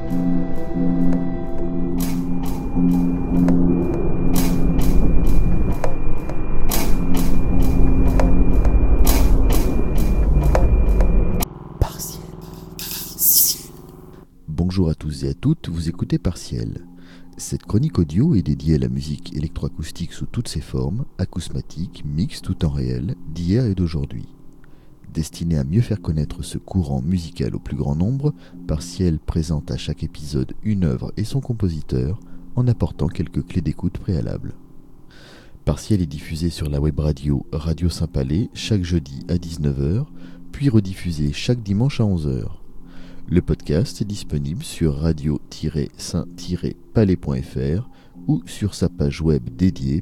Bonjour à tous et à toutes, vous écoutez Partiel. Cette chronique audio est dédiée à la musique électroacoustique sous toutes ses formes, acousmatique, mixte ou temps réel, d'hier et d'aujourd'hui. Destinée à mieux faire connaître ce courant musical au plus grand nombre, Partiel présente à chaque épisode une œuvre et son compositeur, en apportant quelques clés d'écoute préalables. Partiel est diffusé sur la web radio Radio Saint-Palais chaque jeudi à 19h, puis rediffusé chaque dimanche à 11h. Le podcast est disponible sur radio-saint-palais.fr ou sur sa page web dédiée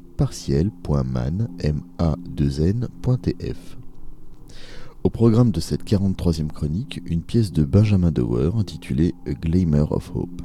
partiel.man.tf. Au programme de cette 43e chronique, une pièce de Benjamin Dower intitulée A Glimmer of Hope.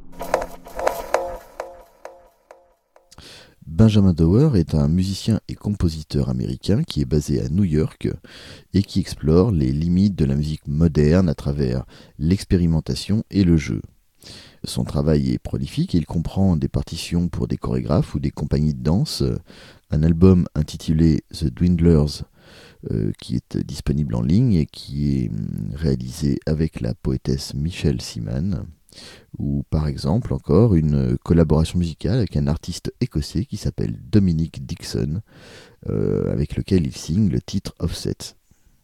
Benjamin Dower est un musicien et compositeur américain qui est basé à New York et qui explore les limites de la musique moderne à travers l'expérimentation et le jeu. Son travail est prolifique et il comprend des partitions pour des chorégraphes ou des compagnies de danse, un album intitulé The Dwindlers qui est disponible en ligne et qui est réalisé avec la poétesse Michelle Seaman, ou par exemple encore une collaboration musicale avec un artiste écossais qui s'appelle Dominic Dixon, avec lequel il signe le titre Offset.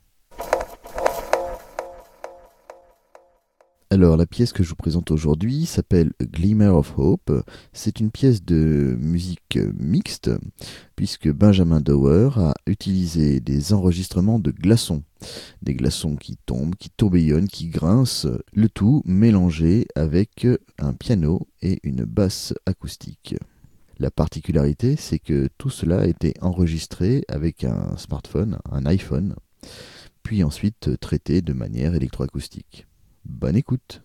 Alors la pièce que je vous présente aujourd'hui s'appelle A Glimmer of Hope. C'est une pièce de musique mixte puisque Benjamin Dower a utilisé des enregistrements de glaçons. Des glaçons qui tombent, qui tourbillonnent, qui grincent, le tout mélangé avec un piano et une basse acoustique. La particularité, c'est que tout cela a été enregistré avec un smartphone, un iPhone, puis ensuite traité de manière électroacoustique. Bonne écoute.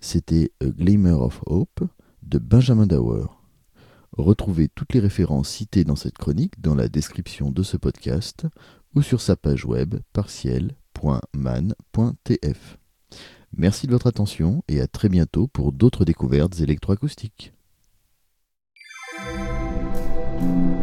C'était A Glimmer of Hope de Benjamin Dauer. Retrouvez toutes les références citées dans cette chronique dans la description de ce podcast ou sur sa page web partiel.man.tf. Merci de votre attention et à très bientôt pour d'autres découvertes électroacoustiques.